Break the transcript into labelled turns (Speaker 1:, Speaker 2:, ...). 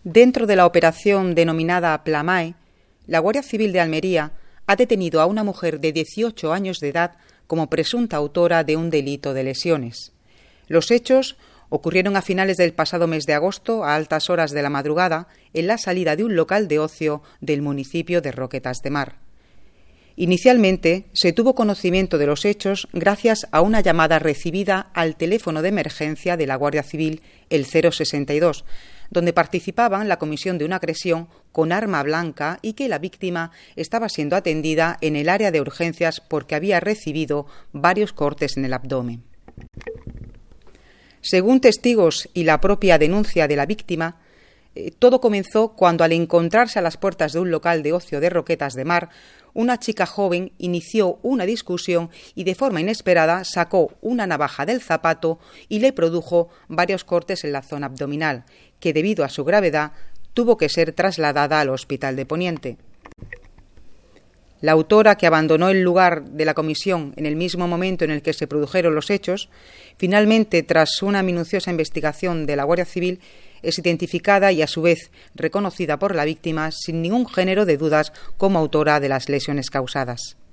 Speaker 1: Dentro de la operación denominada Plamae, la Guardia Civil de Almería ha detenido a una mujer de 18 años de edad como presunta autora de un delito de lesiones. Los hechos ocurrieron a finales del pasado mes de agosto, a altas horas de la madrugada, en la salida de un local de ocio del municipio de Roquetas de Mar. Inicialmente se tuvo conocimiento de los hechos gracias a una llamada recibida al teléfono de emergencia de la Guardia Civil, el 062, donde participaban en la comisión de una agresión con arma blanca y que la víctima estaba siendo atendida en el área de urgencias porque había recibido varios cortes en el abdomen. Según testigos y la propia denuncia de la víctima, todo comenzó cuando, al encontrarse a las puertas de un local de ocio de Roquetas de Mar, una chica joven inició una discusión y de forma inesperada sacó una navaja del zapato y le produjo varios cortes en la zona abdominal, que debido a su gravedad tuvo que ser trasladada al Hospital de Poniente. La autora, que abandonó el lugar de la comisión en el mismo momento en el que se produjeron los hechos, finalmente, tras una minuciosa investigación de la Guardia Civil, es identificada y a su vez reconocida por la víctima sin ningún género de dudas como autora de las lesiones causadas.